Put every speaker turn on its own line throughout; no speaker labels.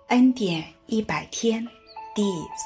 恩典100天第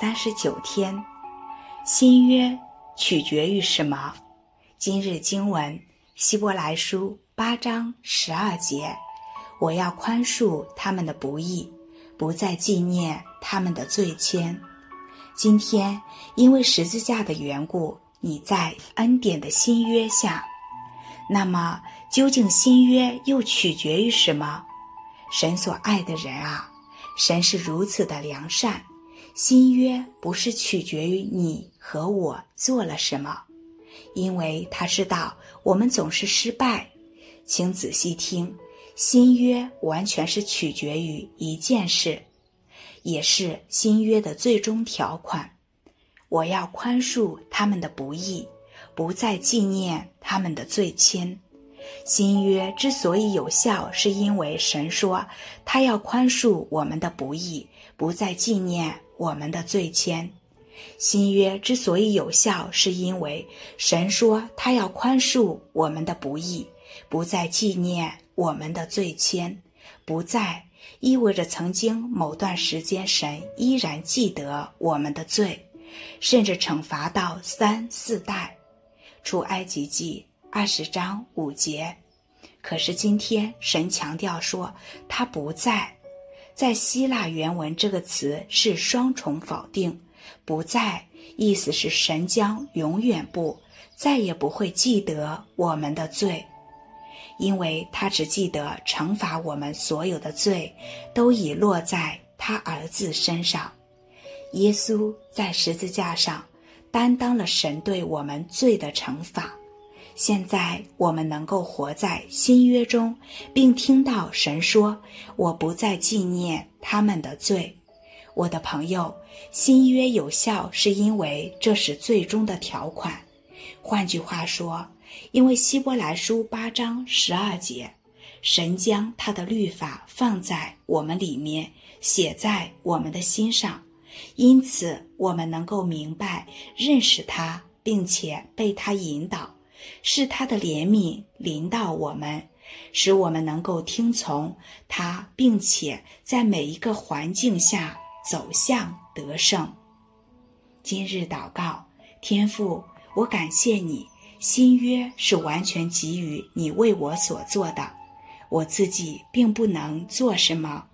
39天，新约取决于什么？今日经文希伯来书8章12节，我要宽恕他们的不义，不再纪念他们的罪愆。今天因为十字架的缘故，你在恩典的新约下，那么究竟新约又取决于什么？神所爱的人啊，神是如此的良善，新约不是取决于你和我做了什么，因为他知道我们总是失败。请仔细听，新约完全是取决于一件事，也是新约的最终条款。我要宽恕他们的不义，不再纪念他们的罪愆。新约之所以有效，是因为神说他要宽恕我们的不义，不再纪念我们的罪愆。新约之所以有效，是因为神说他要宽恕我们的不义，不再纪念我们的罪愆。不再意味着曾经某段时间神依然记得我们的罪，甚至惩罚到3、4代。出埃及记20章5节。可是今天神强调说他不在。在希腊原文这个词是双重否定，不在意思是神将永远再也不会记得我们的罪，因为他只记得惩罚我们所有的罪都已落在他儿子身上。耶稣在十字架上担当了神对我们罪的惩罚。现在我们能够活在新约中，并听到神说我不再纪念他们的罪。我的朋友，新约有效是因为这是最终的条款。换句话说，因为希伯来书8章12节，神将他的律法放在我们里面，写在我们的心上，因此我们能够明白认识他，并且被他引导，是他的怜悯临到我们，使我们能够听从他，并且在每一个环境下走向得胜。今日祷告，天父，我感谢你，新约是完全给予你为我所做的，我自己并不能做什么。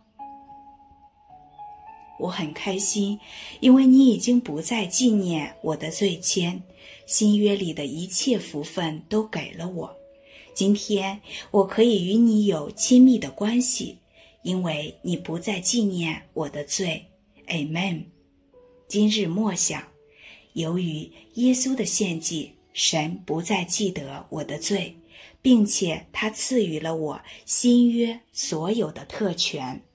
我很开心，因为你已经不再纪念我的罪愆，新约里的一切福分都给了我。今天我可以与你有亲密的关系，因为你不再纪念我的罪。 Amen。 今日默想，由于耶稣的献祭，神不再记得我的罪，并且他赐予了我新约所有的特权。